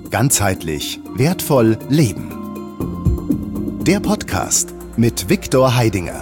Ganzheitlich wertvoll leben. Der Podcast mit Viktor Heidinger.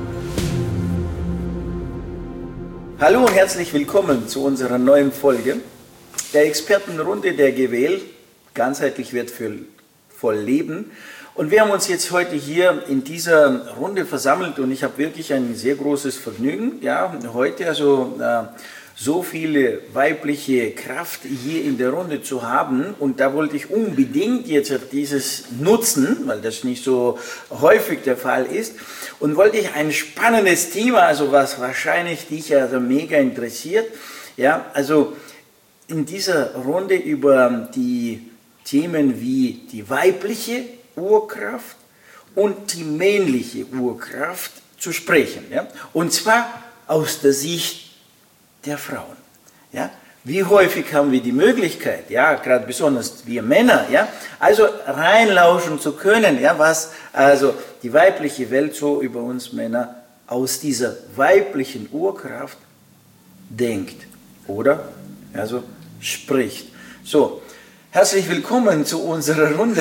Hallo und herzlich willkommen zu unserer neuen Folge der Expertenrunde der GWL, ganzheitlich wertvoll leben. Und wir haben uns jetzt heute hier in dieser Runde versammelt und ich habe wirklich ein sehr großes Vergnügen, heute so viele weibliche Kraft hier in der Runde zu haben. Und da wollte ich unbedingt jetzt dieses nutzen, weil das nicht so häufig der Fall ist. Und wollte ich ein spannendes Thema, also was wahrscheinlich dich mega interessiert, also in dieser Runde über die Themen wie die weibliche Urkraft und die männliche Urkraft zu sprechen. Und zwar aus der Sicht der Frauen. Wie häufig haben wir die Möglichkeit, gerade besonders wir Männer, also reinlauschen zu können, was also die weibliche Welt so über uns Männer aus dieser weiblichen Urkraft denkt oder also spricht. So, herzlich willkommen zu unserer Runde.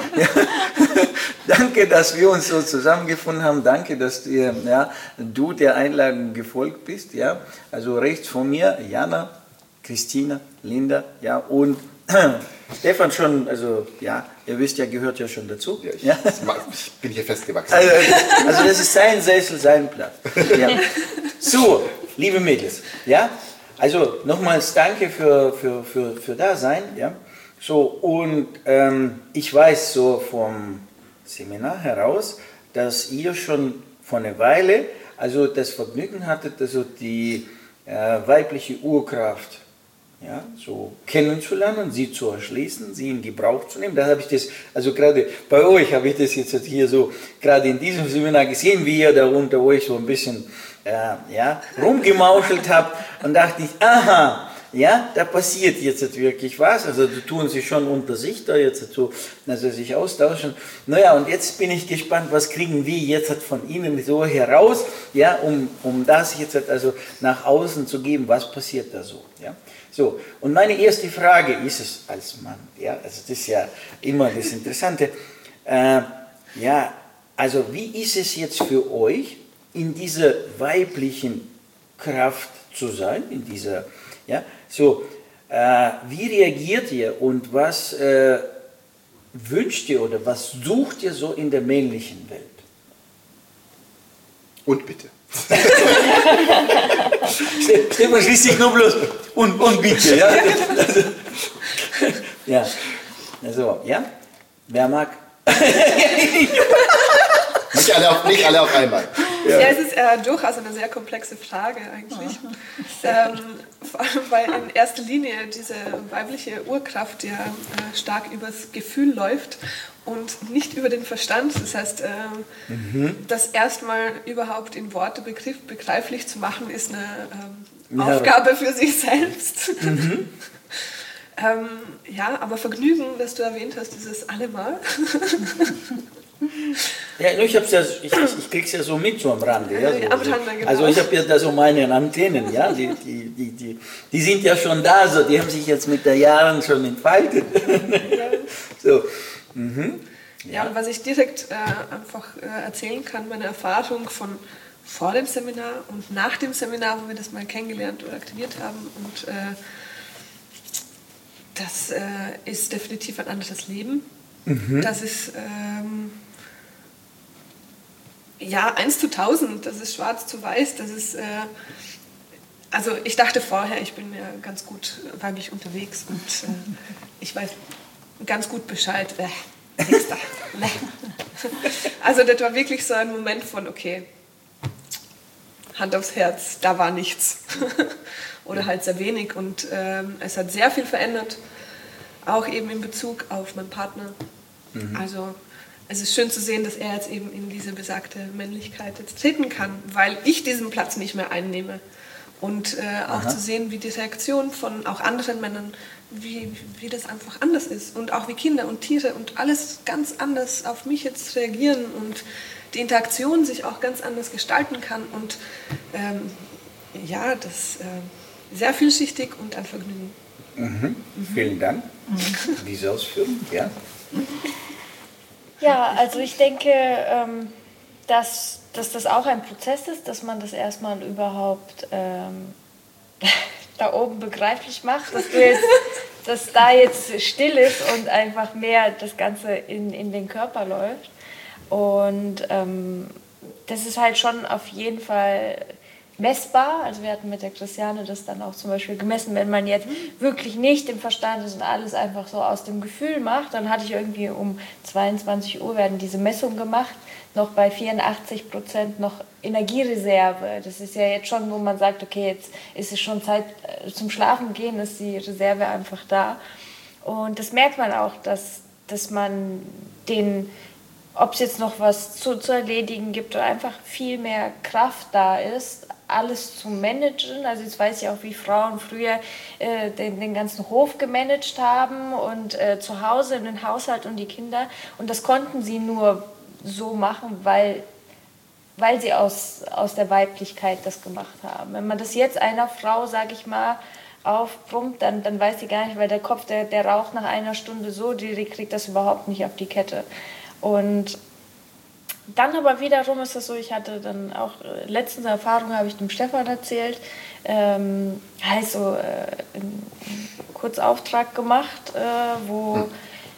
Danke, dass wir uns so zusammengefunden haben. Danke, dass du der Einladung gefolgt bist. Also rechts von mir Jana, Christina, Linda, und Stefan schon, also ihr wisst gehört ja schon dazu. Ich bin hier festgewachsen. Also das ist sein Sessel, sein Platz. So, liebe Mädels, also nochmals danke für Dasein. So, und ich weiß so vom Seminar heraus, dass ihr schon vor einer Weile also das Vergnügen hattet, also die weibliche Urkraft so kennenzulernen, sie zu erschließen, sie in Gebrauch zu nehmen. Da habe ich das, also gerade bei euch habe ich das jetzt hier so, gerade in diesem Seminar gesehen, wie ihr da unter euch so ein bisschen rumgemauschelt habt und dachte ich, aha, da passiert jetzt wirklich was, also da tun sie schon unter sich da jetzt so, also sich austauschen. Naja, und jetzt bin ich gespannt, was kriegen wir jetzt von Ihnen so heraus, um das jetzt also nach außen zu geben, was passiert da so, So, und meine erste Frage ist es als Mann, also das ist ja immer das Interessante, also wie ist es jetzt für euch, in dieser weiblichen Kraft zu sein, in dieser, wie reagiert ihr und was wünscht ihr oder was sucht ihr so in der männlichen Welt? Und bitte. Stefan schließt sich nur bloß und bitte, wer mag? Nicht alle auf einmal. Es ist durchaus eine sehr komplexe Frage eigentlich, vor allem weil in erster Linie diese weibliche Urkraft stark übers Gefühl läuft und nicht über den Verstand. Das heißt, das erstmal überhaupt in Worte begreiflich zu machen, ist eine Aufgabe für sich selbst. Aber Vergnügen, das du erwähnt hast, dieses allemal. Ich krieg's ja so mit so am Rande. Also ich habe ja da so meine Antennen, die sind ja schon da, so, die haben sich jetzt mit den Jahren schon entfaltet. So. Und was ich direkt einfach erzählen kann, meine Erfahrung von vor dem Seminar und nach dem Seminar, wo wir das mal kennengelernt oder aktiviert haben, und das ist definitiv ein anderes Leben. Das ist 1 zu 1000, das ist schwarz zu weiß, das ist, also ich dachte vorher, ich bin ja ganz gut weiblich unterwegs und ich weiß ganz gut Bescheid, nichts da. Also das war wirklich so ein Moment von, okay, Hand aufs Herz, da war nichts oder halt sehr wenig, und es hat sehr viel verändert, auch eben in Bezug auf meinen Partner. Also es ist schön zu sehen, dass er jetzt eben in diese besagte Männlichkeit jetzt treten kann, weil ich diesen Platz nicht mehr einnehme. Und auch zu sehen, wie die Reaktion von auch anderen Männern, wie das einfach anders ist. Und auch wie Kinder und Tiere und alles ganz anders auf mich jetzt reagieren und die Interaktion sich auch ganz anders gestalten kann. Und das sehr vielschichtig und ein Vergnügen. Vielen Dank. Diese Ausführung, ja. Ja, also ich denke, dass das auch ein Prozess ist, dass man das erstmal überhaupt da oben begreiflich macht, dass da jetzt still ist und einfach mehr das Ganze in den Körper läuft. Und das ist halt schon auf jeden Fall messbar. Also wir hatten mit der Christiane das dann auch zum Beispiel gemessen, wenn man jetzt wirklich nicht im Verstand ist und alles einfach so aus dem Gefühl macht, dann hatte ich irgendwie um 22 Uhr werden diese Messungen gemacht, noch bei 84% noch Energiereserve. Das ist ja jetzt schon, wo man sagt, okay, jetzt ist es schon Zeit zum Schlafen gehen, ist die Reserve einfach da. Und das merkt man auch, dass man ob es jetzt noch was zu erledigen gibt oder einfach viel mehr Kraft da ist, alles zu managen. Also jetzt weiß ich auch, wie Frauen früher den ganzen Hof gemanagt haben und zu Hause in den Haushalt und die Kinder. Und das konnten sie nur so machen, weil sie aus der Weiblichkeit das gemacht haben. Wenn man das jetzt einer Frau, sage ich mal, aufbrummt, dann weiß sie gar nicht, weil der Kopf, der raucht nach einer Stunde so, die kriegt das überhaupt nicht auf die Kette. Und dann aber wiederum ist es so, ich hatte dann auch letztens eine Erfahrung, habe ich dem Stefan erzählt, heißt so einen Kurzauftrag gemacht, wo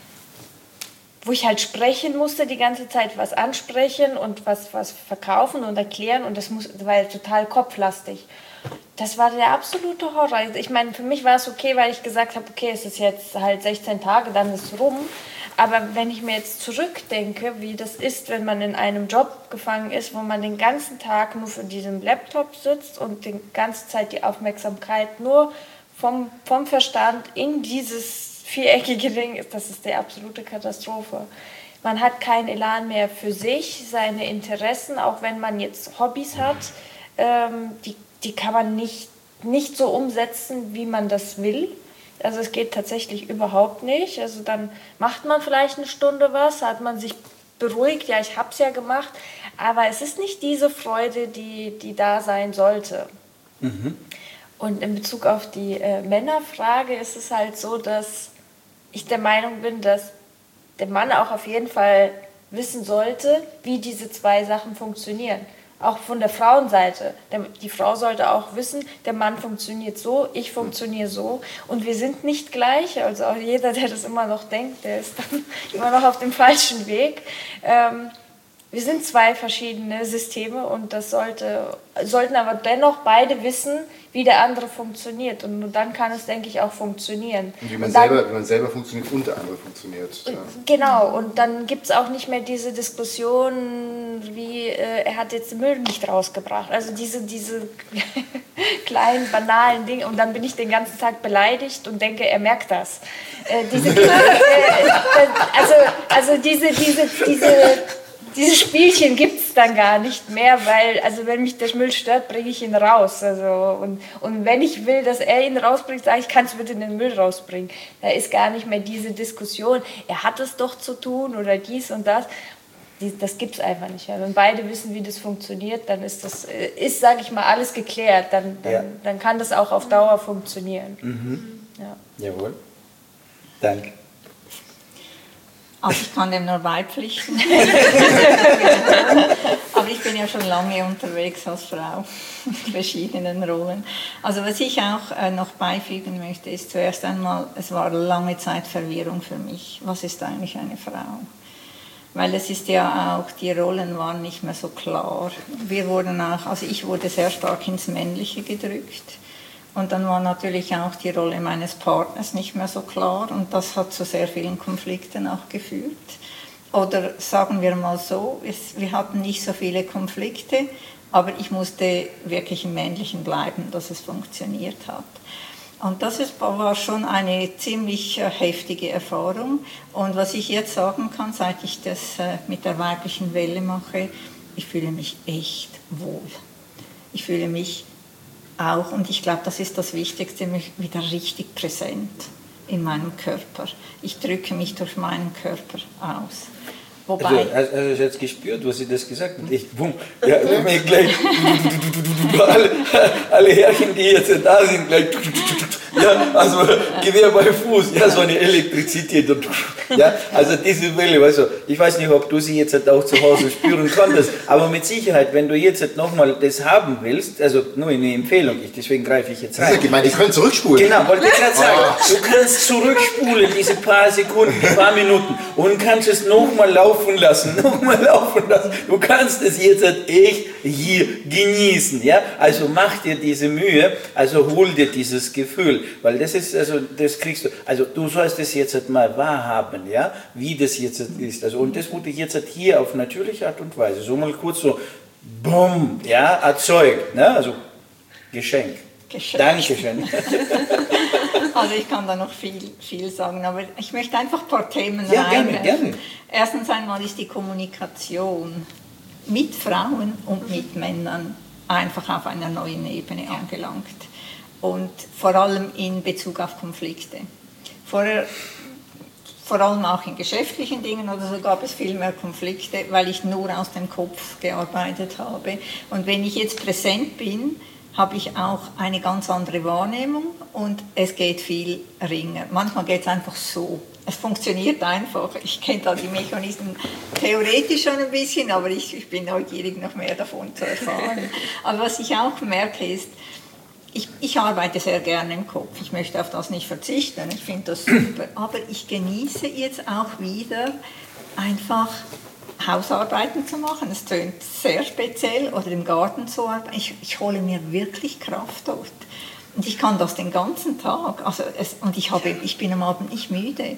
ich halt sprechen musste, die ganze Zeit was ansprechen und was verkaufen und erklären und das war ja total kopflastig. Das war der absolute Horror. Ich meine, für mich war es okay, weil ich gesagt habe, okay, es ist jetzt halt 16 Tage, dann ist es rum. Aber wenn ich mir jetzt zurückdenke, wie das ist, wenn man in einem Job gefangen ist, wo man den ganzen Tag nur vor diesem Laptop sitzt und die ganze Zeit die Aufmerksamkeit nur vom Verstand in dieses viereckige Ding ist, das ist die absolute Katastrophe. Man hat keinen Elan mehr für sich, seine Interessen, auch wenn man jetzt Hobbys hat, die kann man nicht so umsetzen, wie man das will. Also es geht tatsächlich überhaupt nicht. Also dann macht man vielleicht eine Stunde was, hat man sich beruhigt, ja, ich habe es ja gemacht, aber es ist nicht diese Freude, die da sein sollte. Und in Bezug auf die Männerfrage ist es halt so, dass ich der Meinung bin, dass der Mann auch auf jeden Fall wissen sollte, wie diese zwei Sachen funktionieren. Auch von der Frauenseite. Die Frau sollte auch wissen, der Mann funktioniert so, ich funktioniere so. Und wir sind nicht gleich. Also auch jeder, der das immer noch denkt, der ist dann immer noch auf dem falschen Weg. Wir sind zwei verschiedene Systeme und das sollten aber dennoch beide wissen, wie der andere funktioniert. Und nur dann kann es, denke ich, auch funktionieren. Und wie man selber funktioniert und der andere funktioniert. Ja. Genau, und dann gibt es auch nicht mehr diese Diskussion, wie er hat jetzt den Müll nicht rausgebracht. Also diese kleinen, banalen Dinge. Und dann bin ich den ganzen Tag beleidigt und denke, er merkt das. Diese Spielchen gibt es dann gar nicht mehr, weil, also wenn mich der Müll stört, bringe ich ihn raus. Also, und wenn ich will, dass er ihn rausbringt, sage ich, kannst du bitte den Müll rausbringen. Da ist gar nicht mehr diese Diskussion, er hat es doch zu tun oder dies und das. Das gibt es einfach nicht mehr. Wenn beide wissen, wie das funktioniert, dann ist sage ich mal, alles geklärt. Dann kann das auch auf Dauer funktionieren. Ja. Jawohl. Danke. Also ich kann dem nur beipflichten. Aber ich bin ja schon lange unterwegs als Frau in verschiedenen Rollen. Also was ich auch noch beifügen möchte, ist zuerst einmal, es war lange Zeit Verwirrung für mich. Was ist eigentlich eine Frau? Weil es ist ja auch, die Rollen waren nicht mehr so klar. Ich wurde sehr stark ins Männliche gedrückt. Und dann war natürlich auch die Rolle meines Partners nicht mehr so klar und das hat zu sehr vielen Konflikten auch geführt. Oder sagen wir mal so, wir hatten nicht so viele Konflikte, aber ich musste wirklich im Männlichen bleiben, dass es funktioniert hat. Und das war schon eine ziemlich heftige Erfahrung. Und was ich jetzt sagen kann, seit ich das mit der weiblichen Welle mache, ich fühle mich echt wohl. Ich fühle mich auch, und ich glaube, das ist das Wichtigste, mich wieder richtig präsent in meinem Körper. Ich drücke mich durch meinen Körper aus. Wobei, also hast du jetzt gespürt, was ich das gesagt habe? Ich, bumm, ja, gleich, alle Härchen, die jetzt da sind, gleich Ja, also Gewehr bei Fuß, ja, so eine Elektrizität. Und, ja, also diese Welle, weißt du, ich weiß nicht, ob du sie jetzt auch zu Hause spüren konntest, aber mit Sicherheit, wenn du jetzt nochmal das haben willst, also nur eine Empfehlung, deswegen greife ich jetzt rein. Ich meine, ich könnte zurückspulen. Genau, wollte ich gerade sagen, du kannst zurückspulen, diese paar Sekunden, ein paar Minuten und kannst es nochmal laufen lassen, Du kannst es jetzt echt hier genießen, ja, also mach dir diese Mühe, also hol dir dieses Gefühl, weil das ist, also das kriegst du, also du sollst es jetzt mal wahrhaben, ja, wie das jetzt ist, also und das wurde ich jetzt hier auf natürliche Art und Weise, so mal kurz so, bumm, ja, erzeugt, ne, also Geschenk. Dankeschön. Also ich kann da noch viel sagen, aber ich möchte einfach ein paar Themen reinwerfen. Gerne. Erstens einmal ist die Kommunikation mit Frauen und mit Männern einfach auf einer neuen Ebene angelangt. Und vor allem in Bezug auf Konflikte. Vorher, vor allem auch in geschäftlichen Dingen oder so, gab es viel mehr Konflikte, weil ich nur aus dem Kopf gearbeitet habe. Und wenn ich jetzt präsent bin, habe ich auch eine ganz andere Wahrnehmung und es geht viel ringer. Manchmal geht es einfach so. Es funktioniert einfach. Ich kenne da die Mechanismen theoretisch schon ein bisschen, aber ich bin neugierig, noch mehr davon zu erfahren. Aber was ich auch merke ist, ich arbeite sehr gerne im Kopf. Ich möchte auf das nicht verzichten. Ich finde das super. Aber ich genieße jetzt auch wieder einfach Hausarbeiten zu machen. Es tönt sehr speziell. Oder im Garten zu arbeiten. Ich hole mir wirklich Kraft dort. Und ich kann das den ganzen Tag. Also ich bin am Abend nicht müde.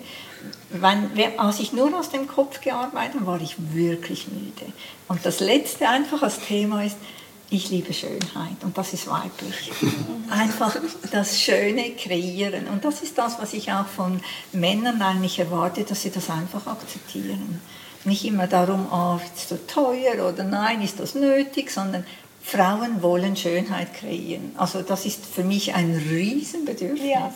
Als ich nur aus dem Kopf gearbeitet habe, war ich wirklich müde. Und das letzte einfach als Thema ist, ich liebe Schönheit und das ist weiblich. Einfach das Schöne kreieren. Und das ist das, was ich auch von Männern eigentlich erwarte, dass sie das einfach akzeptieren. Nicht immer darum, ist das teuer oder nein, ist das nötig, sondern Frauen wollen Schönheit kreieren. Also das ist für mich ein Riesenbedürfnis. Ja.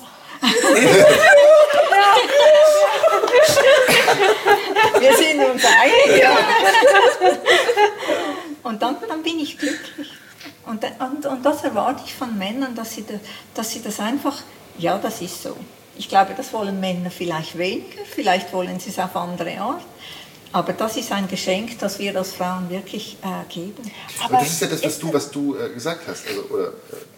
Wir sind uns einig. Ja. Und dann bin ich glücklich. Und das erwarte ich von Männern, dass sie das einfach, ja, das ist so. Ich glaube, das wollen Männer vielleicht weniger, vielleicht wollen sie es auf andere Art. Aber das ist ein Geschenk, das wir als Frauen wirklich geben. Aber das ist ja das, was du gesagt hast. Also, oder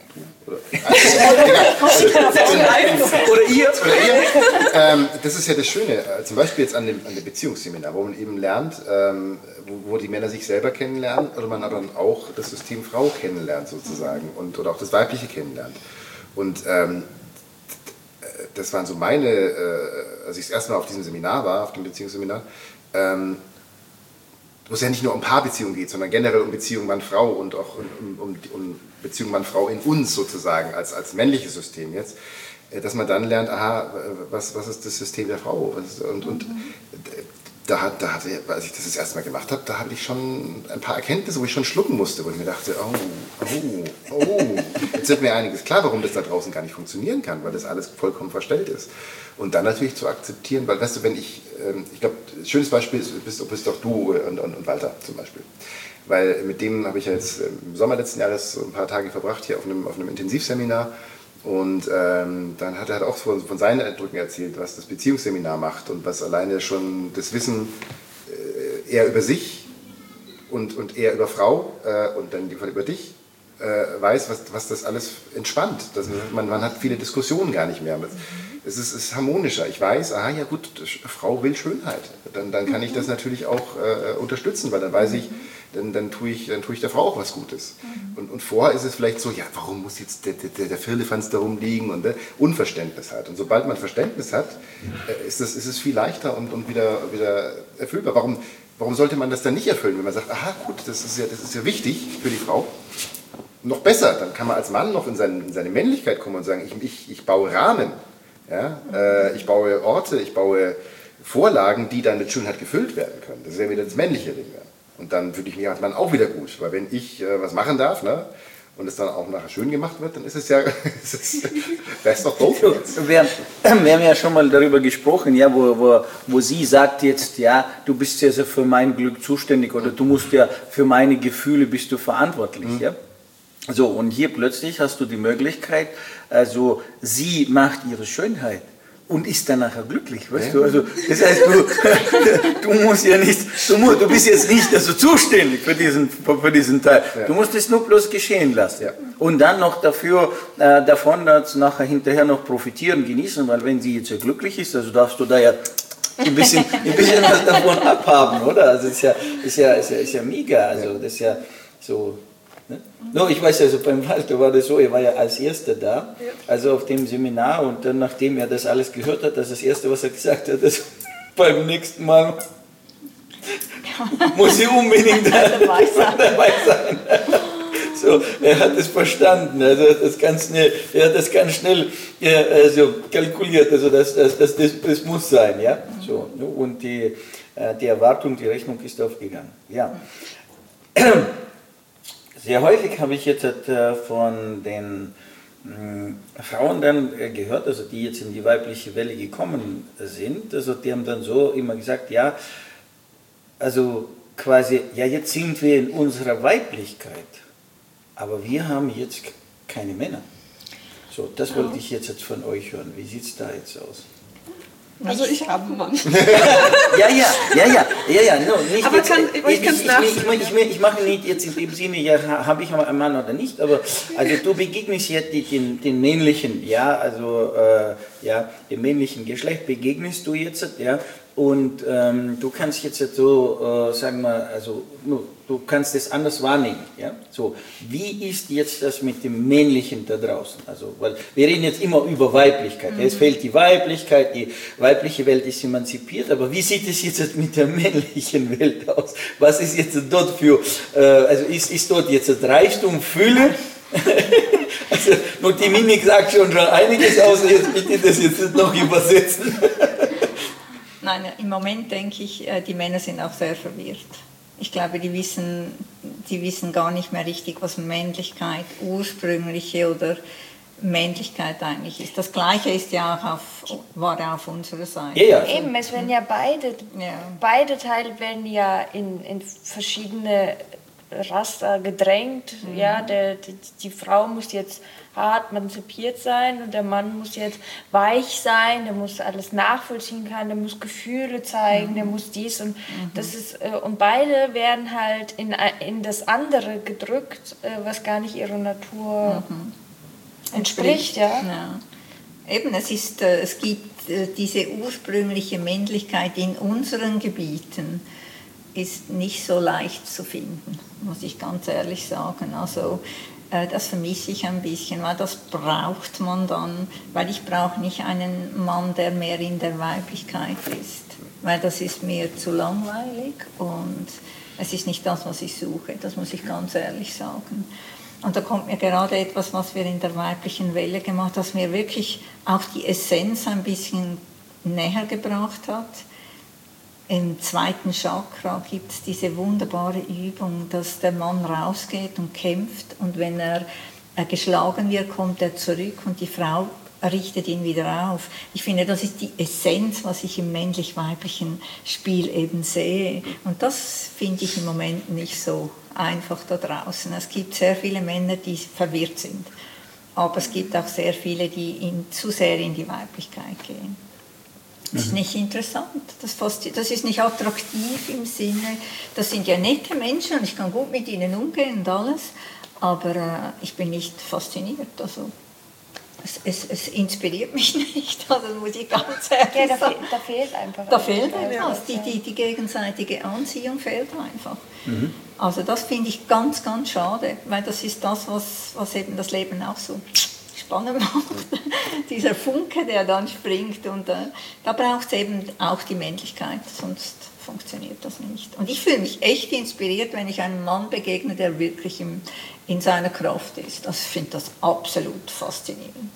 ihr. Das ist ja das Schöne, zum Beispiel jetzt an dem Beziehungsseminar, wo man eben lernt, wo die Männer sich selber kennenlernen, oder man aber auch das System Frau kennenlernt sozusagen oder auch das Weibliche kennenlernt. Und das waren so meine, als ich das erste Mal auf diesem Seminar war, auf dem Beziehungsseminar, wo es ja nicht nur um Paarbeziehungen geht, sondern generell um Beziehungen Mann-Frau und auch um Beziehungen Mann-Frau in uns sozusagen, als männliches System jetzt, dass man dann lernt, aha, was ist das System der Frau? Als ich das erste Mal gemacht habe, da hatte ich schon ein paar Erkenntnisse, wo ich schon schlucken musste, wo ich mir dachte, jetzt wird mir einiges klar, warum das da draußen gar nicht funktionieren kann, weil das alles vollkommen verstellt ist. Und dann natürlich zu akzeptieren, weil, weißt du, wenn ich glaube, ein schönes Beispiel bist doch du und Walter zum Beispiel. Weil mit dem habe ich ja jetzt im Sommer letzten Jahres so ein paar Tage verbracht, hier auf einem Intensivseminar. Und dann hat er auch von seinen Eindrücken erzählt, was das Beziehungsseminar macht und was alleine schon das Wissen eher über sich und eher über Frau und dann über dich weiß, was das alles entspannt. Man hat viele Diskussionen gar nicht mehr. Es ist harmonischer. Ich weiß, ja gut, Frau will Schönheit. Dann kann ich das natürlich auch unterstützen, weil dann weiß ich, dann tue ich der Frau auch was Gutes. Und vorher ist es vielleicht so, ja, warum muss jetzt der Firlefanz da rumliegen und Unverständnis hat. Und sobald man Verständnis hat, ist es viel leichter und wieder erfüllbar. Warum sollte man das dann nicht erfüllen, wenn man sagt, aha, gut, das ist ja wichtig für die Frau. Noch besser, dann kann man als Mann noch in seine Männlichkeit kommen und sagen, ich baue Rahmen, ja? Ich baue Orte, ich baue Vorlagen, die dann mit Schönheit gefüllt werden können. Das ist ja wieder das männliche Ding. Ja? Und dann fühle ich mich als Mann auch wieder gut, weil wenn ich was machen darf, ne, und es dann auch nachher schön gemacht wird, dann ist es ja best of both worlds. Wir haben ja schon mal darüber gesprochen, ja, wo sie sagt jetzt, ja, du bist ja so für mein Glück zuständig oder du musst ja für meine Gefühle bist du verantwortlich, ja. So, und hier plötzlich hast du die Möglichkeit, also sie macht ihre Schönheit und ist dann nachher glücklich, weißt du? Also, das heißt, du musst ja nicht, du bist jetzt nicht also zuständig für diesen Teil. Ja. Du musst es nur bloß geschehen lassen. Ja. Und dann noch davon nachher hinterher noch profitieren, genießen, weil wenn sie jetzt ja glücklich ist, also darfst du da ja ein bisschen was davon abhaben, oder? Also, ist ja mega, also, das ist ja so. Ne? No, ich weiß also, beim Walter war das so, er war ja als Erster da, also auf dem Seminar, und dann, nachdem er das alles gehört hat, das Erste, was er gesagt hat, ist, beim nächsten Mal muss ich unbedingt dabei sein. So, er hat es verstanden, also er hat das ganz schnell also kalkuliert, also das muss sein, ja, so, und die Erwartung, die Rechnung ist aufgegangen, ja. Sehr häufig habe ich jetzt von den Frauen dann gehört, also die jetzt in die weibliche Welle gekommen sind, also die haben dann so immer gesagt, ja, also quasi, ja, jetzt sind wir in unserer Weiblichkeit, aber wir haben jetzt keine Männer. So, das wollte ich jetzt von euch hören. Wie sieht es da jetzt aus? Also ich habe einen Mann. Ja. No, nicht aber jetzt, ich kann es nachsehen. Ich mache nicht jetzt in dem Sinne, ja, habe ich einen Mann oder nicht, aber also du begegnest jetzt den männlichen, ja, also dem männlichen Geschlecht begegnest du jetzt, ja, und du kannst jetzt so, sagen wir, also du kannst es anders wahrnehmen, ja, so, wie ist jetzt das mit dem Männlichen da draußen, also, weil wir reden jetzt immer über Weiblichkeit, es fehlt die Weiblichkeit, die weibliche Welt ist emanzipiert, aber wie sieht es jetzt mit der männlichen Welt aus, was ist jetzt dort für, also ist dort jetzt Reichtum, Fülle, also, nur die Mimik sagt schon einiges aus, jetzt bitte das jetzt noch übersetzen. Nein, im Moment denke ich, die Männer sind auch sehr verwirrt. Ich glaube, die wissen gar nicht mehr richtig, was Männlichkeit, ursprüngliche oder Männlichkeit eigentlich ist. Das Gleiche ist ja auch war auf unserer Seite. Ja. Eben, es werden ja beide Teile werden ja in verschiedene Raster gedrängt. Ja, die Frau muss jetzt hart emanzipiert sein und der Mann muss jetzt weich sein, der muss alles nachvollziehen können, der muss Gefühle zeigen, der muss dies und das ist und beide werden halt in das andere gedrückt, was gar nicht ihrer Natur entspricht, ja. Eben, es gibt diese ursprüngliche Männlichkeit in unseren Gebieten ist nicht so leicht zu finden, muss ich ganz ehrlich sagen. Also das vermisse ich ein bisschen, weil das braucht man dann, weil ich brauche nicht einen Mann, der mehr in der Weiblichkeit ist, weil das ist mir zu langweilig und es ist nicht das, was ich suche, das muss ich ganz ehrlich sagen. Und da kommt mir gerade etwas, was wir in der weiblichen Welle gemacht haben, das mir wirklich auch die Essenz ein bisschen näher gebracht hat. Im 2. Chakra gibt es diese wunderbare Übung, dass der Mann rausgeht und kämpft und wenn er geschlagen wird, kommt er zurück und die Frau richtet ihn wieder auf. Ich finde, das ist die Essenz, was ich im männlich-weiblichen Spiel eben sehe. Und das finde ich im Moment nicht so einfach da draußen. Es gibt sehr viele Männer, die verwirrt sind, aber es gibt auch sehr viele, die zu sehr in die Weiblichkeit gehen. Das ist nicht interessant, das ist nicht attraktiv im Sinne, das sind ja nette Menschen und ich kann gut mit ihnen umgehen und alles, aber ich bin nicht fasziniert, also es inspiriert mich nicht, also muss ich ganz ehrlich sagen. Da fehlt einfach. Da fehlt etwas, die gegenseitige Anziehung fehlt einfach. Also das finde ich ganz, ganz schade, weil das ist das, was eben das Leben auch so spannend macht, dieser Funke, der dann springt und da braucht es eben auch die Männlichkeit, sonst funktioniert das nicht. Und ich fühle mich echt inspiriert, wenn ich einem Mann begegne, der wirklich in seiner Kraft ist. Ich finde das absolut faszinierend.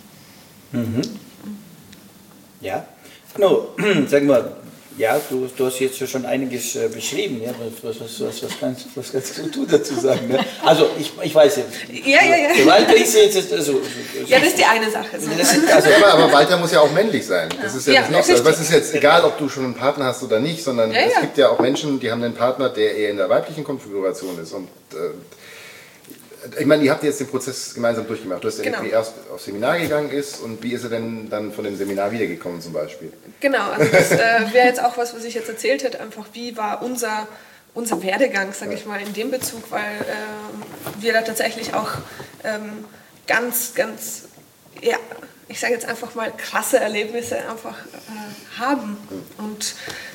Ja, no, sag mal, ja, du hast jetzt schon einiges beschrieben, ja, was kannst du dazu sagen? Ne? Also ich weiß jetzt, Walter ist jetzt, also, ja, das ist die eine Sache. Aber Walter muss ja auch männlich sein, das ist ja das Nächste. Also, das ist jetzt egal, ob du schon einen Partner hast oder nicht, sondern es gibt ja auch Menschen, die haben einen Partner, der eher in der weiblichen Konfiguration ist und Ich meine, ihr habt jetzt den Prozess gemeinsam durchgemacht. Du hast ja Genau. irgendwie erst aufs Seminar gegangen ist und wie ist er denn dann von dem Seminar wiedergekommen zum Beispiel? Genau, also das wäre jetzt auch was ich jetzt erzählt hätte, einfach wie war unser Werdegang, sage ich mal, in dem Bezug, weil wir da tatsächlich auch ganz, ja, ich sage jetzt einfach mal krasse Erlebnisse einfach haben. Und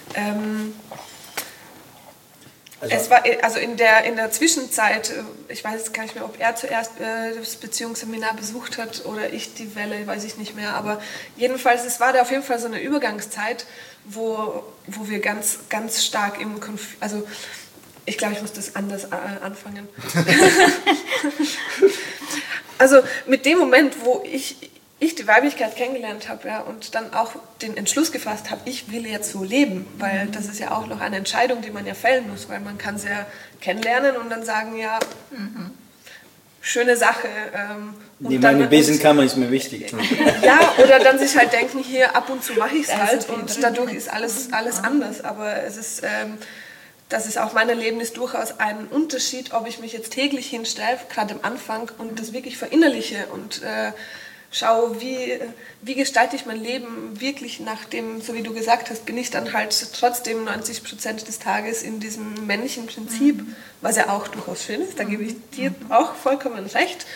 es war also in der Zwischenzeit, ich weiß jetzt gar nicht mehr, ob er zuerst das Beziehungsseminar besucht hat oder ich die Welle, weiß ich nicht mehr, aber jedenfalls, es war da auf jeden Fall so eine Übergangszeit, wo wir ganz, ganz stark im Konflikt, also ich glaube, ich muss das anders anfangen. Also mit dem Moment, wo ich die Weiblichkeit kennengelernt habe, ja, und dann auch den Entschluss gefasst habe, ich will jetzt so leben, weil das ist ja auch noch eine Entscheidung, die man ja fällen muss, weil man kann es ja kennenlernen und dann sagen, ja, schöne Sache. Die meine Besenkammer ist mir wichtig. Ja, oder dann sich halt denken, hier ab und zu mache ich es halt und dadurch ist alles anders, aber es ist... das ist auch mein Erlebnis durchaus ein Unterschied, ob ich mich jetzt täglich hinstelle, gerade am Anfang, und das wirklich verinnerliche und schaue, wie gestalte ich mein Leben wirklich nach dem, so wie du gesagt hast, bin ich dann halt trotzdem 90% des Tages in diesem männlichen Prinzip, was ja auch durchaus schön ist, da gebe ich dir auch vollkommen recht.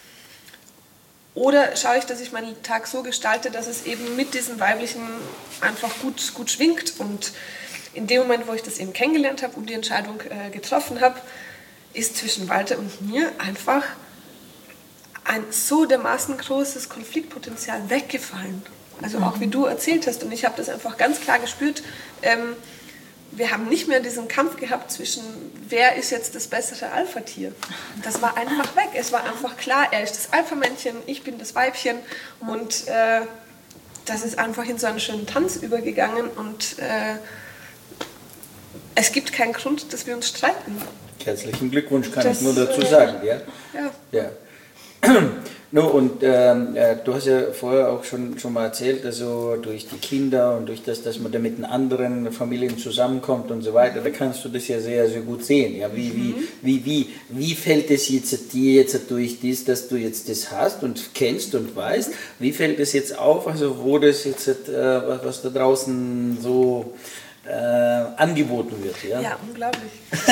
Oder schaue ich, dass ich meinen Tag so gestalte, dass es eben mit diesem Weiblichen einfach gut schwingt. Und in dem Moment, wo ich das eben kennengelernt habe und die Entscheidung getroffen habe, ist zwischen Walter und mir einfach ein so dermaßen großes Konfliktpotenzial weggefallen. Also auch wie du erzählt hast, und ich habe das einfach ganz klar gespürt, wir haben nicht mehr diesen Kampf gehabt zwischen, wer ist jetzt das bessere Alpha-Tier. Das war einfach weg. Es war einfach klar, er ist das Alpha-Männchen, ich bin das Weibchen, und das ist einfach in so einen schönen Tanz übergegangen, und es gibt keinen Grund, dass wir uns streiten. Herzlichen Glückwunsch, kann ich nur dazu sagen. Ja. No, und du hast ja vorher auch schon mal erzählt, also durch die Kinder und durch das, dass man da mit den anderen Familien zusammenkommt und so weiter, da kannst du das ja sehr, sehr gut sehen. Ja? Wie fällt es jetzt dir jetzt durch das, dass du jetzt das hast und kennst und weißt, wie fällt es jetzt auf, also wo das jetzt, was da draußen so angeboten wird? Ja, unglaublich.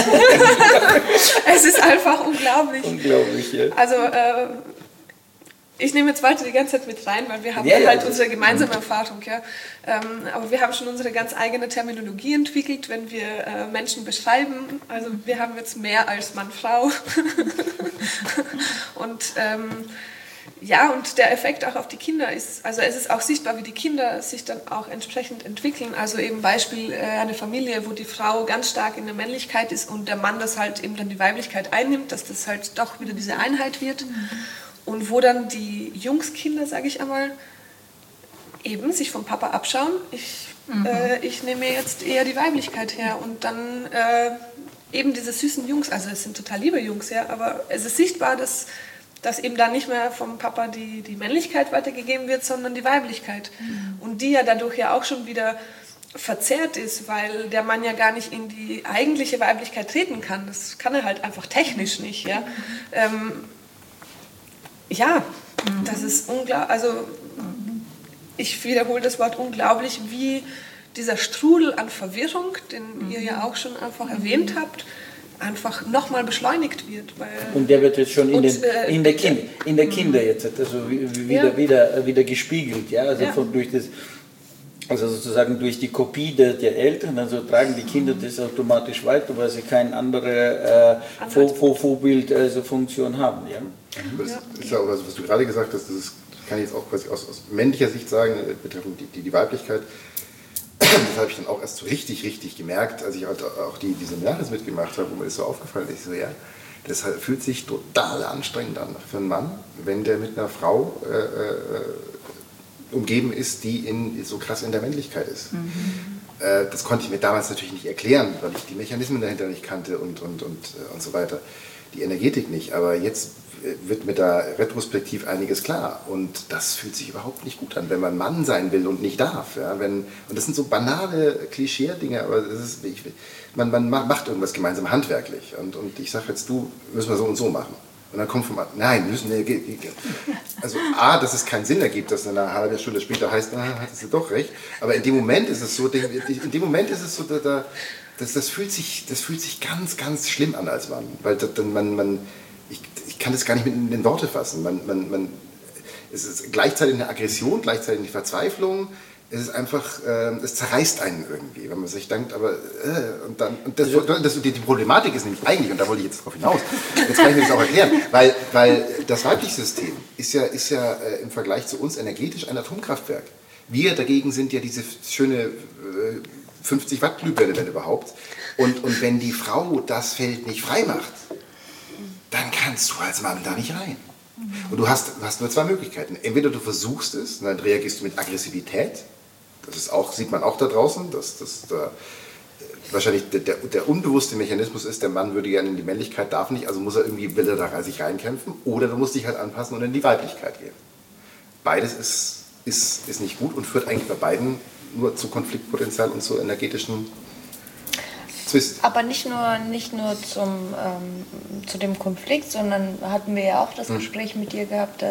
Es ist einfach unglaublich. Unglaublich, ja. Also ich nehme jetzt Walter die ganze Zeit mit rein, weil wir haben unsere gemeinsame Erfahrung. Ja. Aber wir haben schon unsere ganz eigene Terminologie entwickelt, wenn wir Menschen beschreiben. Also wir haben jetzt mehr als Mann-Frau. Und und der Effekt auch auf die Kinder ist, also es ist auch sichtbar, wie die Kinder sich dann auch entsprechend entwickeln. Also eben Beispiel eine Familie, wo die Frau ganz stark in der Männlichkeit ist und der Mann das halt eben dann die Weiblichkeit einnimmt, dass das halt doch wieder diese Einheit wird. Und wo dann die Jungskinder, sage ich einmal, eben sich vom Papa abschauen. Ich nehme mir jetzt eher die Weiblichkeit her und dann eben diese süßen Jungs, also es sind total liebe Jungs, ja, aber es ist sichtbar, dass eben dann nicht mehr vom Papa die Männlichkeit weitergegeben wird, sondern die Weiblichkeit. Und die ja dadurch ja auch schon wieder verzerrt ist, weil der Mann ja gar nicht in die eigentliche Weiblichkeit treten kann. Das kann er halt einfach technisch nicht. Ja, das ist unglaublich. Also ich wiederhole das Wort unglaublich, wie dieser Strudel an Verwirrung, den ihr ja auch schon einfach erwähnt habt, einfach nochmal beschleunigt wird. Und der wird jetzt schon in der Kinder jetzt, also wieder gespiegelt, ja, also durch das, also sozusagen durch die Kopie der Eltern, also tragen die Kinder das automatisch weiter, weil sie keine andere Vorbildfunktion haben, ja. Das ist ja auch, also was du gerade gesagt hast, das kann ich jetzt auch quasi aus männlicher Sicht sagen, betreffend die Weiblichkeit. Das habe ich dann auch erst so richtig gemerkt, als ich halt auch die Seminare mitgemacht habe, wo mir das so aufgefallen ist. Ich so, ja, das fühlt sich total anstrengend an für einen Mann, wenn der mit einer Frau umgeben ist, die so krass in der Männlichkeit ist. Das konnte ich mir damals natürlich nicht erklären, weil ich die Mechanismen dahinter nicht kannte und so weiter, die Energetik nicht. Aber jetzt wird mir da retrospektiv einiges klar. Und das fühlt sich überhaupt nicht gut an, wenn man Mann sein will und nicht darf. Ja? Und das sind so banale Klischee-Dinge, aber das ist, man macht irgendwas gemeinsam handwerklich. Und ich sage jetzt, müssen wir so und so machen. Und dann kommt also A, dass es keinen Sinn ergibt, dass eine halbe Stunde später heißt, hattest du doch recht. Aber in dem Moment ist es so, das fühlt sich ganz, ganz schlimm an als Mann. Weil ich kann das gar nicht in Worte fassen. Es ist gleichzeitig eine Aggression, gleichzeitig eine Verzweiflung. Es ist einfach, es zerreißt einen irgendwie, wenn man sich denkt, aber die Problematik ist nämlich eigentlich, und da wollte ich jetzt drauf hinaus, jetzt kann ich mir das auch erklären, weil das weibliche System ist ja im Vergleich zu uns energetisch ein Atomkraftwerk. Wir dagegen sind ja diese schöne 50 Watt Glühbirne, wenn überhaupt. Und wenn die Frau das Feld nicht frei macht, dann kannst du als Mann da nicht rein. Und du hast nur zwei Möglichkeiten. Entweder du versuchst es, und dann reagierst du mit Aggressivität. Das ist auch, sieht man auch da draußen, dass da wahrscheinlich der unbewusste Mechanismus ist, der Mann würde gerne in die Männlichkeit, darf nicht, also will er da sich reinkämpfen. Oder du musst dich halt anpassen und in die Weiblichkeit gehen. Beides ist nicht gut und führt eigentlich bei beiden nur zu Konfliktpotenzial und zu energetischen Zwist. Aber nicht nur zu dem Konflikt, sondern hatten wir ja auch das Gespräch mit dir gehabt,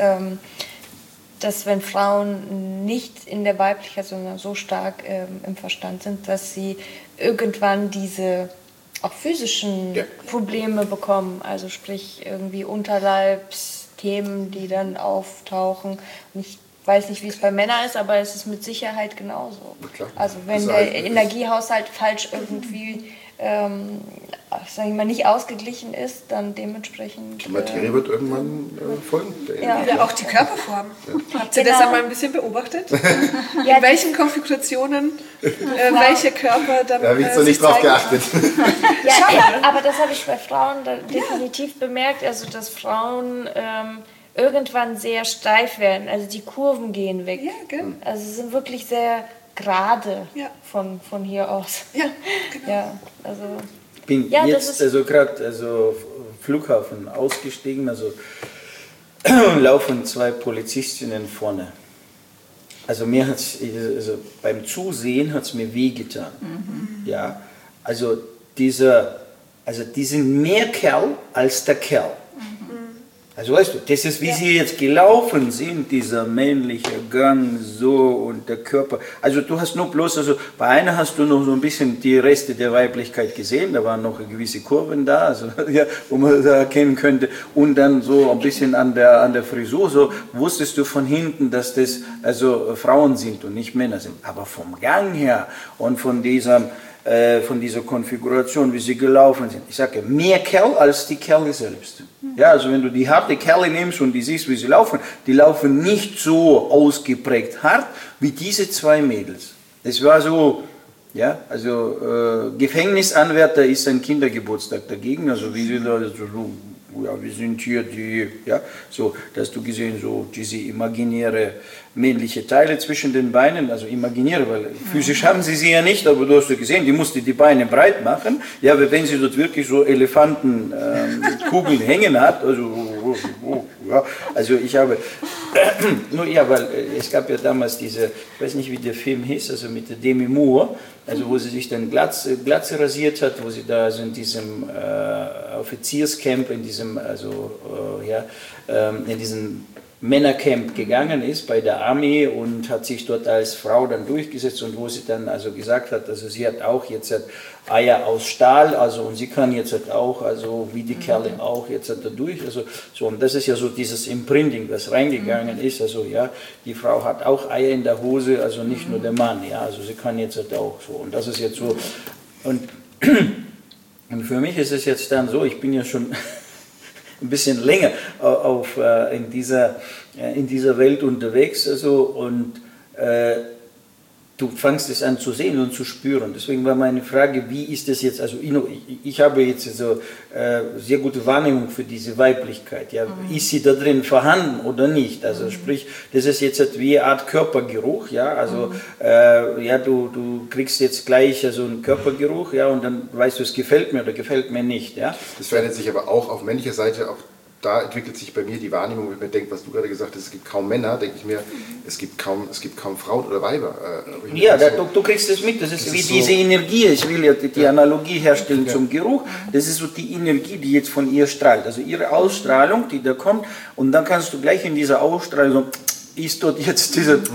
dass wenn Frauen nicht in der Weiblichkeit, sondern so stark im Verstand sind, dass sie irgendwann diese auch physischen Probleme bekommen, also sprich irgendwie Unterleibsthemen, die dann auftauchen. Und ich weiß nicht, wie es bei Männern ist, aber es ist mit Sicherheit genauso. Also wenn der Energiehaushalt falsch irgendwie sag ich mal, nicht ausgeglichen ist, dann dementsprechend... Die Materie wird irgendwann folgen. Ja, auch die Körperform. Ja. Habt ihr das einmal ein bisschen beobachtet? In welchen Konfigurationen welche Körper dann... Da habe ich jetzt noch nicht drauf geachtet. Aber das habe ich bei Frauen definitiv bemerkt, also dass Frauen irgendwann sehr steif werden, also die Kurven gehen weg. Ja, genau. Also sie sind wirklich sehr gerade von hier aus. Ja, genau. Ja, also... Ich bin jetzt gerade Flughafen ausgestiegen, laufen zwei Polizistinnen vorne. Also beim Zusehen hat es mir wehgetan. Ja, die sind mehr Kerl als der Kerl. Also weißt du, das ist, wie sie jetzt gelaufen sind, dieser männliche Gang so und der Körper. Also du hast nur bloß, bei einer hast du noch so ein bisschen die Reste der Weiblichkeit gesehen, da waren noch gewisse Kurven da, wo man da erkennen könnte. Und dann so ein bisschen an der Frisur, so wusstest du von hinten, dass das Frauen sind und nicht Männer sind. Aber vom Gang her und von dieser Konfiguration, wie sie gelaufen sind. Ich sage, mehr Kerl als die Kerle selbst. Ja, also wenn du die harte Kerle nimmst und die siehst, wie sie laufen, die laufen nicht so ausgeprägt hart wie diese zwei Mädels. Das war so, Gefängnisanwärter ist ein Kindergeburtstag dagegen, also wie sie da wir sind hier dass du gesehen, so diese imaginäre männliche Teile zwischen den Beinen, also imaginäre, weil physisch haben sie ja nicht, aber du hast ja gesehen, die musste die Beine breit machen, wenn sie dort wirklich so Elefantenkugeln hängen hat, ich habe, weil es gab ja damals ich weiß nicht, wie der Film hieß, mit der Demi Moore, wo sie sich dann Glatze rasiert hat, wo sie da in diesem Offizierscamp, in diesem Männercamp gegangen ist bei der Armee und hat sich dort als Frau dann durchgesetzt und wo sie dann gesagt hat, sie hat auch jetzt Eier aus Stahl, und sie kann jetzt auch, wie die Kerle auch jetzt da durch, und das ist ja so dieses Imprinting, das reingegangen ist, die Frau hat auch Eier in der Hose, nicht nur der Mann, sie kann jetzt auch so, und das ist jetzt so, und für mich ist es jetzt dann so, ich bin ja schon ein bisschen länger in dieser Welt unterwegs, und du fängst es an zu sehen und zu spüren. Deswegen war meine Frage, wie ist das jetzt, ich habe jetzt sehr gute Wahrnehmung für diese Weiblichkeit. Ist sie da drin vorhanden oder nicht? Sprich, das ist jetzt wie eine Art Körpergeruch, du kriegst jetzt gleich einen Körpergeruch, und dann weißt du, es gefällt mir oder gefällt mir nicht. Das verändert sich aber auch auf männlicher Seite auch da entwickelt sich bei mir die Wahrnehmung, wenn ich mir denke, was du gerade gesagt hast, es gibt kaum Männer, denke ich mir, es gibt kaum Frauen oder Weiber. Ja, du kriegst es mit, das ist wie so diese Energie, ich will ja die Analogie herstellen zum Geruch, das ist so die Energie, die jetzt von ihr strahlt, also ihre Ausstrahlung, die da kommt, und dann kannst du gleich in dieser Ausstrahlung so, ist dort jetzt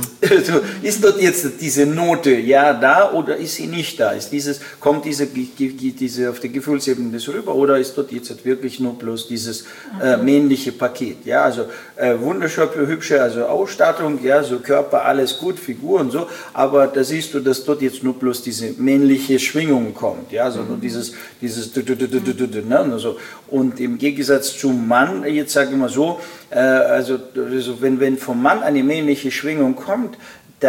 diese Note ja da oder ist sie nicht da? Kommt diese auf der Gefühlsebene das rüber oder ist dort jetzt wirklich nur bloß dieses männliche Paket? Ja, also wunderschöne, hübsche also Ausstattung, ja, so Körper, alles gut, Figur und so, aber da siehst du, dass dort jetzt nur bloß diese männliche Schwingung kommt, ja, also nur dieses ne, so. Und im Gegensatz zum Mann, jetzt sage ich mal so, also wenn vom Mann eine männliche Schwingung kommt,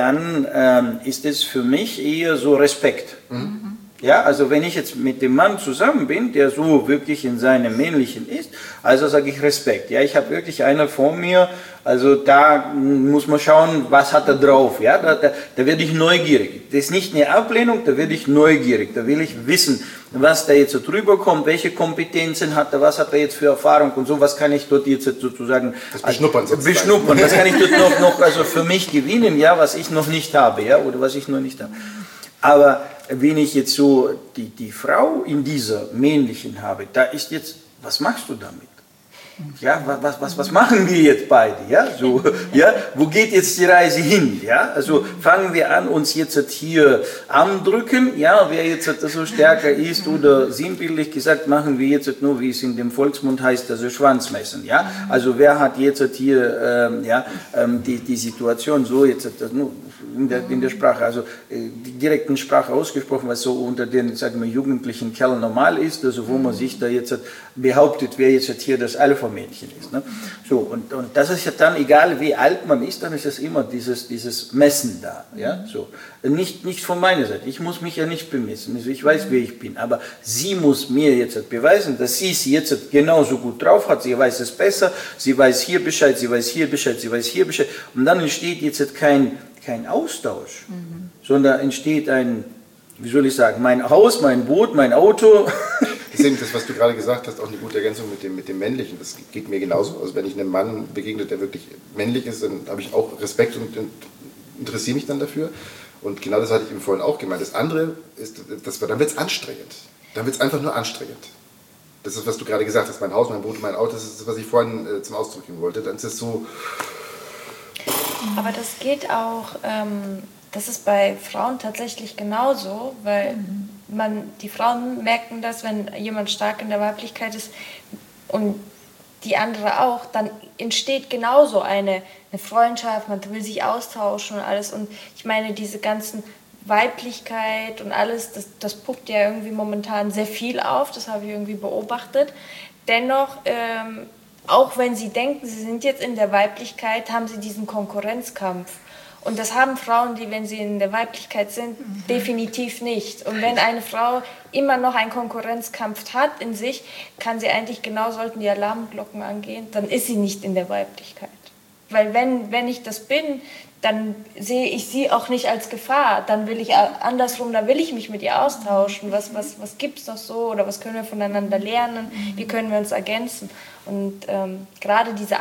dann ist es für mich eher so Respekt. Ja, also wenn ich jetzt mit dem Mann zusammen bin, der so wirklich in seinem Männlichen ist, also sage ich Respekt. Ja, ich habe wirklich einer vor mir, also da muss man schauen, was hat er drauf. Ja, da werde ich neugierig. Das ist nicht eine Ablehnung, da werde ich neugierig. Da will ich wissen, was da jetzt so drüber kommt, welche Kompetenzen hat er, was hat er jetzt für Erfahrung und so, was kann ich dort jetzt sozusagen beschnuppern, was kann ich dort noch also für mich gewinnen, ja, was ich noch nicht habe, ja, oder was ich noch nicht habe. Aber wenn ich jetzt so die Frau in dieser männlichen habe, da ist jetzt, was machst du damit? Ja, was machen wir jetzt beide? Ja, so, ja, wo geht jetzt die Reise hin? Ja, also fangen wir an, uns jetzt hier andrücken, ja, wer jetzt so stärker ist, oder sinnbildlich gesagt, machen wir jetzt nur, wie es in dem Volksmund heißt, also Schwanzmessen, ja, also wer hat jetzt hier, die Situation so jetzt, nur in der Sprache, also die direkten Sprache ausgesprochen, was so unter den, sagen wir, jugendlichen Kerlen normal ist, also wo man sich da jetzt behauptet, wer jetzt hier das Alpha-Männchen ist. Ne? So, und das ist ja dann, egal wie alt man ist, dann ist es immer dieses Messen da. Ja? So. Nicht von meiner Seite, ich muss mich ja nicht bemessen, also ich weiß, wer ich bin, aber sie muss mir jetzt beweisen, dass sie es jetzt genauso gut drauf hat, sie weiß es besser, sie weiß hier Bescheid, sie weiß hier Bescheid, sie weiß hier Bescheid, und dann entsteht jetzt kein Austausch, sondern entsteht ein, wie soll ich sagen, mein Haus, mein Boot, mein Auto. Deswegen, das, was du gerade gesagt hast, auch eine gute Ergänzung mit dem Männlichen, das geht mir genauso. Also wenn ich einem Mann begegne, der wirklich männlich ist, dann habe ich auch Respekt und interessiere mich dann dafür. Und genau das hatte ich eben vorhin auch gemeint. Das andere ist, dann wird es anstrengend. Dann wird es einfach nur anstrengend. Das ist, was du gerade gesagt hast, mein Haus, mein Boot, mein Auto, das ist das, was ich vorhin zum Ausdruck bringen wollte. Dann ist es so... Aber das geht auch, das ist bei Frauen tatsächlich genauso, weil die Frauen merken das, wenn jemand stark in der Weiblichkeit ist und die andere auch, dann entsteht genauso eine Freundschaft, man will sich austauschen und alles. Und ich meine, diese ganzen Weiblichkeit und alles, das puppt ja irgendwie momentan sehr viel auf, das habe ich irgendwie beobachtet. Dennoch, auch wenn sie denken, sie sind jetzt in der Weiblichkeit, haben sie diesen Konkurrenzkampf. Und das haben Frauen, die, wenn sie in der Weiblichkeit sind, definitiv nicht. Und wenn eine Frau immer noch einen Konkurrenzkampf hat in sich, kann sie eigentlich sollten die Alarmglocken angehen, dann ist sie nicht in der Weiblichkeit. Weil wenn ich das bin, dann sehe ich sie auch nicht als Gefahr. Dann will ich andersrum, dann will ich mich mit ihr austauschen. Was gibt es noch so oder was können wir voneinander lernen? Wie können wir uns ergänzen? Und gerade diese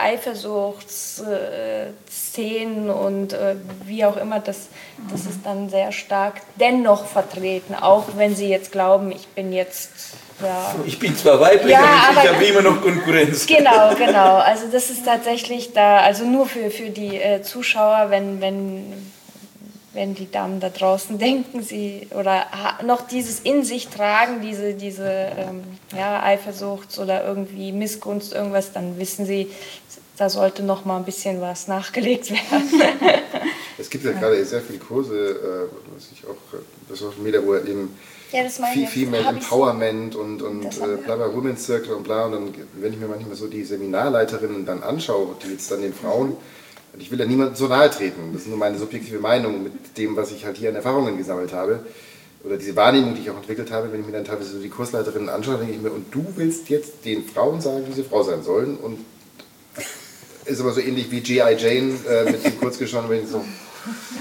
Eifersuchtsszenen und wie auch immer, das ist dann sehr stark dennoch vertreten. Auch wenn sie jetzt glauben, ich bin jetzt... Ja. Ich bin zwar weiblich, aber ich habe immer noch Konkurrenz. Genau. Also das ist tatsächlich da, also nur für die Zuschauer, wenn die Damen da draußen denken, sie oder noch dieses in sich tragen, diese Eifersucht oder irgendwie Missgunst, irgendwas, dann wissen sie, da sollte noch mal ein bisschen was nachgelegt werden. Es gibt ja gerade sehr viele Kurse, Social Media, wo eben Female Empowerment und bla, Women's Circle und bla. Und dann, wenn ich mir manchmal so die Seminarleiterinnen dann anschaue, die jetzt dann den Frauen, und ich will ja niemandem so nahe treten, das ist nur meine subjektive Meinung mit dem, was ich halt hier an Erfahrungen gesammelt habe, oder diese Wahrnehmung, die ich auch entwickelt habe, wenn ich mir dann teilweise so die Kursleiterinnen anschaue, denke ich mir, und du willst jetzt den Frauen sagen, wie sie Frau sein sollen, und ist aber so ähnlich wie G.I. Jane mit dem Kurzgeschauen, wenn ich so...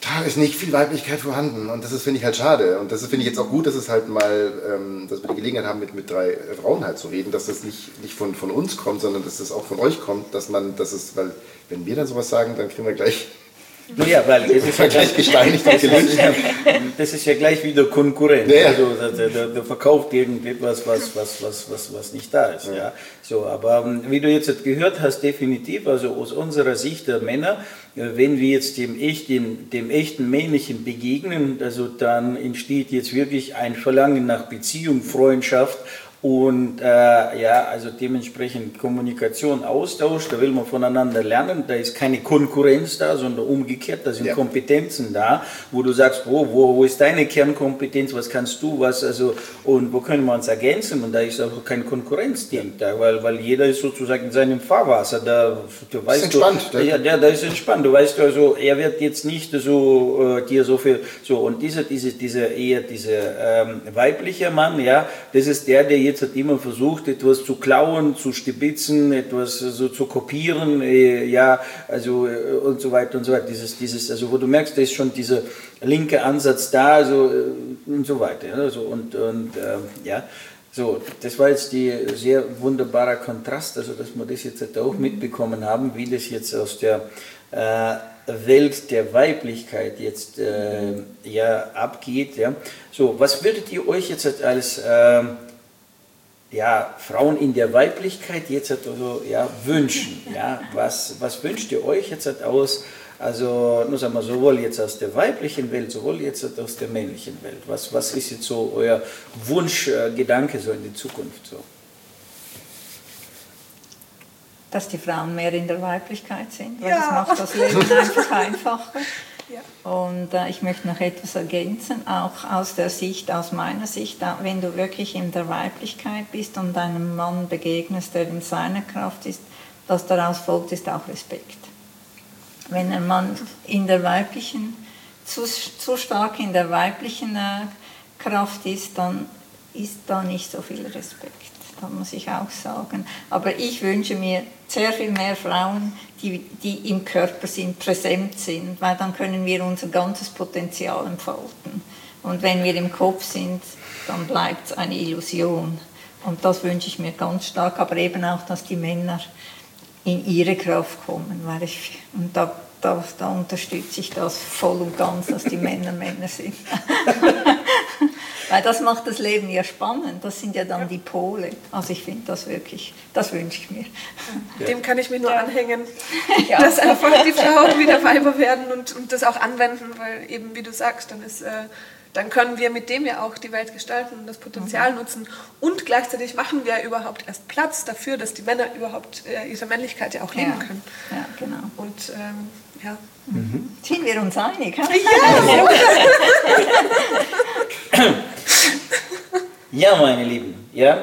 ist nicht viel Weiblichkeit vorhanden und das finde ich halt schade. Und das finde ich jetzt auch gut, dass es halt mal, dass wir die Gelegenheit haben, mit 3 Frauen halt zu reden, dass das nicht von uns kommt, sondern dass das auch von euch kommt, weil wenn wir dann sowas sagen, dann kriegen wir gleich... Naja, weil das ist ja gleich gesteinigt und gelöst. Das ist ja gleich wieder Konkurrenz. Ja. Also der verkauft irgendetwas, was nicht da ist. Ja. So, aber wie du jetzt gehört hast, definitiv, also aus unserer Sicht der Männer, wenn wir jetzt dem echten Männlichen begegnen, also dann entsteht jetzt wirklich ein Verlangen nach Beziehung, Freundschaft. Und also dementsprechend Kommunikation, Austausch, da will man voneinander lernen, da ist keine Konkurrenz da, sondern umgekehrt, da sind Kompetenzen da, wo du sagst, wo ist deine Kernkompetenz, was kannst du, und wo können wir uns ergänzen, und da ist auch kein Konkurrenzding da, weil jeder ist sozusagen in seinem Fahrwasser, da ist entspannt. Da ist entspannt, du weißt also, er wird jetzt nicht dir so viel, und dieser weibliche Mann, ja, das ist der jetzt hat immer versucht, etwas zu klauen, zu stibitzen, etwas so zu kopieren, und so weiter und so weiter. Dieses, also wo du merkst, da ist schon dieser linke Ansatz da, und so weiter. So, das war jetzt die sehr wunderbarer Kontrast, also dass wir das jetzt auch mitbekommen haben, wie das jetzt aus der Welt der Weiblichkeit jetzt abgeht. Ja. So, was würdet ihr euch jetzt als Frauen in der Weiblichkeit jetzt wünschen? Ja? Was wünscht ihr euch jetzt aus, also nur sagen wir, sowohl jetzt aus der weiblichen Welt, sowohl jetzt aus der männlichen Welt? Was ist jetzt so euer Wunschgedanke so in die Zukunft? So? Dass die Frauen mehr in der Weiblichkeit sind, weil das macht das Leben einfach einfacher. Ja. Und ich möchte noch etwas ergänzen, auch aus meiner Sicht, wenn du wirklich in der Weiblichkeit bist und einem Mann begegnest, der in seiner Kraft ist, was daraus folgt, ist auch Respekt. Wenn ein Mann zu stark in der weiblichen Kraft ist, dann ist da nicht so viel Respekt. Da muss ich auch sagen. Aber ich wünsche mir sehr viel mehr Frauen, die im Körper sind, präsent sind, weil dann können wir unser ganzes Potenzial entfalten. Und wenn wir im Kopf sind, dann bleibt es eine Illusion. Und das wünsche ich mir ganz stark, aber eben auch, dass die Männer in ihre Kraft kommen. Da unterstütze ich das voll und ganz, dass die Männer Männer sind. Weil das macht das Leben ja spannend, das sind ja dann die Pole. Also ich finde das wünsche ich mir. Dem kann ich mich nur anhängen, dass einfach die Frauen wieder Weiber werden und das auch anwenden, weil eben, wie du sagst, dann können wir mit dem ja auch die Welt gestalten und das Potenzial nutzen. Und gleichzeitig machen wir überhaupt erst Platz dafür, dass die Männer überhaupt ihre Männlichkeit ja auch leben können. Ja, genau. Und Sind wir uns einig? Ja, meine Lieben,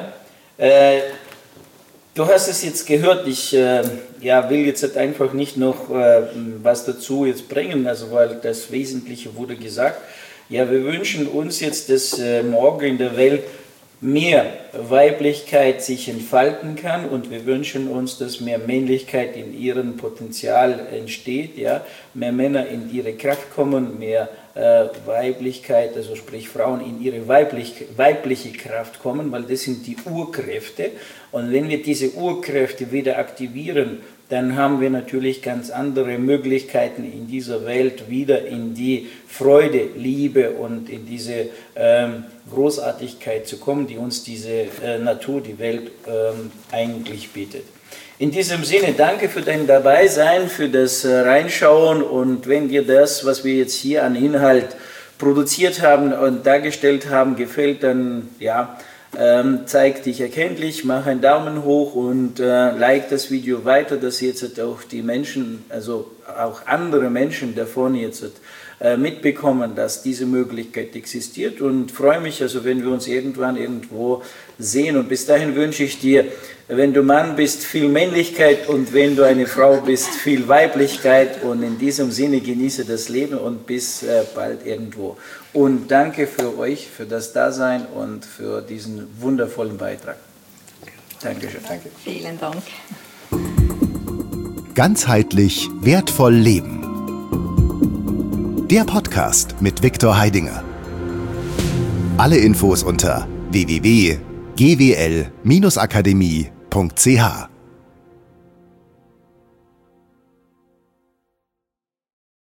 du hast es jetzt gehört, ich will jetzt einfach nicht noch was dazu jetzt bringen, also weil das Wesentliche wurde gesagt. Ja, wir wünschen uns jetzt, dass morgen in der Welt mehr Weiblichkeit sich entfalten kann, und wir wünschen uns, dass mehr Männlichkeit in ihrem Potenzial entsteht, mehr Männer in ihre Kraft kommen, mehr Weiblichkeit, also sprich Frauen in ihre weibliche Kraft kommen, weil das sind die Urkräfte, und wenn wir diese Urkräfte wieder aktivieren, dann haben wir natürlich ganz andere Möglichkeiten in dieser Welt wieder in die Freude, Liebe und in diese Großartigkeit zu kommen, die uns diese Natur, die Welt eigentlich bietet. In diesem Sinne, danke für dein Dabeisein, für das Reinschauen, und wenn dir das, was wir jetzt hier an Inhalt produziert haben und dargestellt haben, gefällt, dann zeig dich erkenntlich, mach einen Daumen hoch und like das Video weiter, dass jetzt auch die Menschen, also auch andere Menschen davon jetzt mitbekommen, dass diese Möglichkeit existiert, und freue mich, also wenn wir uns irgendwann irgendwo sehen, und bis dahin wünsche ich dir, wenn du Mann bist, viel Männlichkeit, und wenn du eine Frau bist, viel Weiblichkeit, und in diesem Sinne genieße das Leben und bis bald irgendwo. Und danke für euch, für das Dasein und für diesen wundervollen Beitrag. Dankeschön. Danke. Vielen Dank. Ganzheitlich wertvoll leben. Der Podcast mit Viktor Heidinger. Alle Infos unter www.gwl-akademie.ch